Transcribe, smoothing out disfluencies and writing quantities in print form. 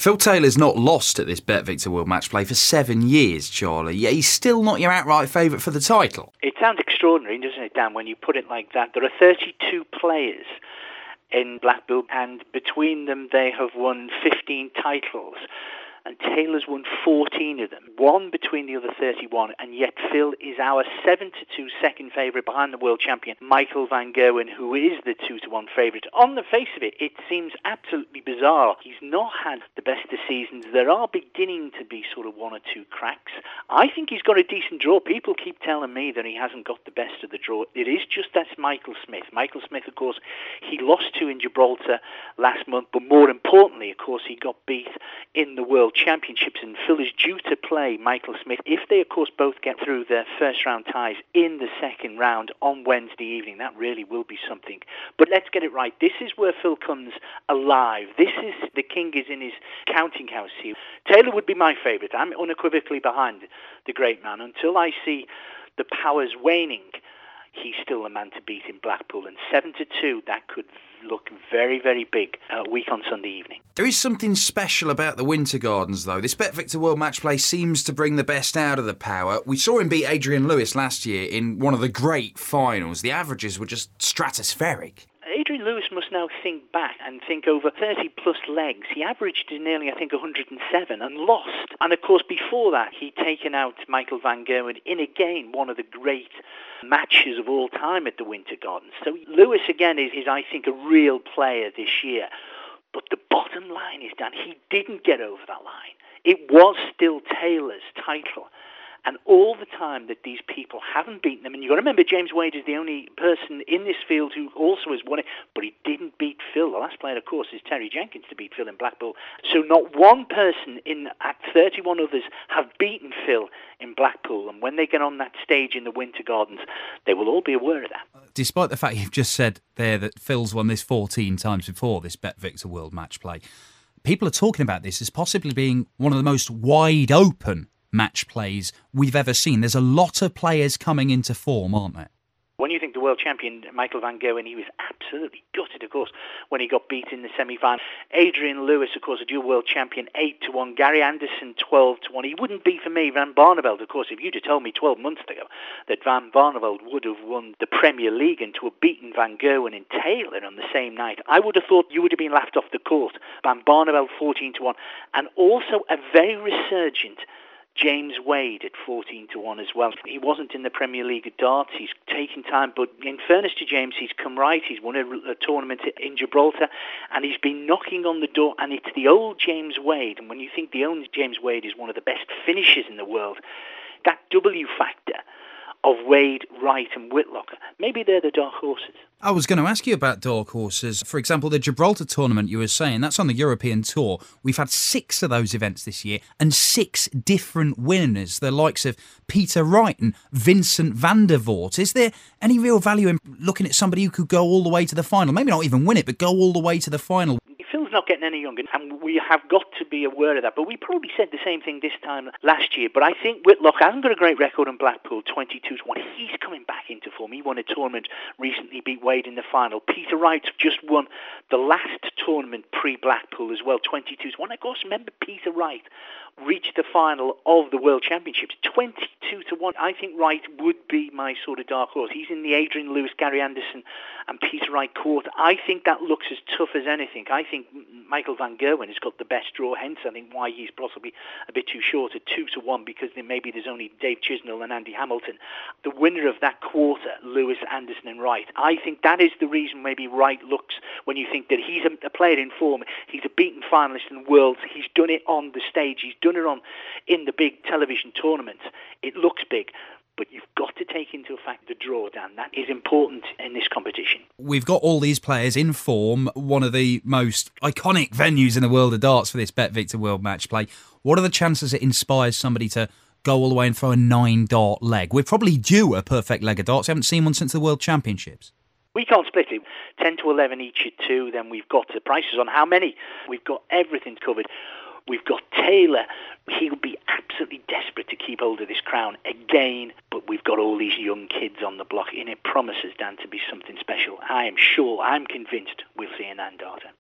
Phil Taylor's not lost at this Bet-Victor World Match Play for 7 years, Charlie, yet he's still not your outright favourite for the title. It sounds extraordinary, doesn't it, Dan, when you put it like that? There are 32 players in Blackpool, and between them they have won 15 titles. And Taylor's won 14 of them, one between the other 31, and yet Phil is our 7-2 second favourite behind the world champion, Michael Van Gerwen, who is the 2-1 favourite. On the face of it, it seems absolutely bizarre. He's not had the best of seasons. There are beginning to be sort of one or two cracks. I think he's got a decent draw. People keep telling me that he hasn't got the best of the draw. It is just that's Michael Smith. Michael Smith, of course, he lost to in Gibraltar last month, but more importantly, of course, he got beat in the World Championships, and Phil is due to play Michael Smith if they, of course, both get through their first round ties in the second round on Wednesday evening. That really will be something. But let's get it right. This is where Phil comes alive. This is the king is in his counting house here. Taylor would be my favourite. I'm unequivocally behind the great man. Until I see the powers waning, he's still the man to beat in Blackpool. And 7-2, that could look very, very big week on Sunday evening. There is something special about the Winter Gardens, though. This Bet-Victor World Match Play seems to bring the best out of the power. We saw him beat Adrian Lewis last year in one of the great finals. The averages were just stratospheric. Adrian Lewis must now think back and think over 30-plus legs. He averaged nearly, I think, 107 and lost. And, of course, before that, he'd taken out Michael Van Gerwen in, again, one of the great matches of all time at the Winter Gardens. So Lewis, again, is I think, a real player this year. But the bottom line is, Dan, he didn't get over that line. It was still Taylor's title. And all the time that these people haven't beaten them, and you've got to remember James Wade is the only person in this field who also has won it, but he didn't beat Phil. The last player, of course, is Terry Jenkins to beat Phil in Blackpool. So not one person at 31 others have beaten Phil in Blackpool. And when they get on that stage in the Winter Gardens, they will all be aware of that. Despite the fact you've just said there that Phil's won this 14 times before, this Bet-Victor World Match Play, people are talking about this as possibly being one of the most wide open match plays we've ever seen. There's a lot of players coming into form, aren't there? When you think the world champion, Michael Van Gerwen, he was absolutely gutted, of course, when he got beat in the semi-final. Adrian Lewis, of course, a dual world champion, 8-1. Gary Anderson, 12-1. He wouldn't be, for me, Van Barneveld. Of course, if you'd have told me 12 months ago that Van Barneveld would have won the Premier League and to have beaten Van Gerwen and Taylor on the same night, I would have thought you would have been laughed off the court. Van Barneveld, 14-1. And also a very resurgent James Wade at 14-1 as well. He wasn't in the Premier League at darts. He's taken time, but in fairness to James, he's come right. He's won a tournament in Gibraltar, and he's been knocking on the door, and it's the old James Wade. And when you think the old James Wade is one of the best finishers in the world, that W factor of Wade, Wright and Whitlock, maybe they're the dark horses. I was going to ask you about dark horses. For example, the Gibraltar tournament you were saying, that's on the European Tour. We've had 6 of those events this year and 6 different winners, the likes of Peter Wright and Vincent van der Voort. Is there any real value in looking at somebody who could go all the way to the final? Maybe not even win it, but go all the way to the final. Phil's not getting any younger, and we have got to be aware of that. But we probably said the same thing this time last year. But I think Whitlock hasn't got a great record in Blackpool, 22-1. He's coming back into form. He won a tournament recently, beat Wade in the final. Peter Wright just won the last tournament pre-Blackpool as well, 22-1. Of course, remember Peter Wright reached the final of the World Championships, 22-1. I think Wright would be my sort of dark horse. He's in the Adrian Lewis, Gary Anderson and Peter Wright court. I think that looks as tough as anything. I think Michael Van Gerwen has got the best draw, hence I think why he's possibly a bit too short at 2-1, because maybe there's only Dave Chisnell and Andy Hamilton. The winner of that quarter, Lewis, Anderson and Wright. I think that is the reason maybe Wright looks, when you think that he's a player in form, he's a beaten finalist in the world, he's done it on the stage, he's done it in the big television tournaments. It looks big. But you've got to take into effect the draw, Dan. That is important in this competition. We've got all these players in form, one of the most iconic venues in the world of darts for this Bet-Victor World Match Play. What are the chances it inspires somebody to go all the way and throw a 9-dart leg? We're probably due a perfect leg of darts. We haven't seen one since the World Championships. We can't split it. 10-11 each at 2. Then we've got the prices on how many. We've got everything covered. We've got Taylor. He'll be absolutely desperate to keep hold of this crown again, but we've got all these young kids on the block, and it promises, Dan, to be something special. I am sure, I'm convinced we'll see an Andarta.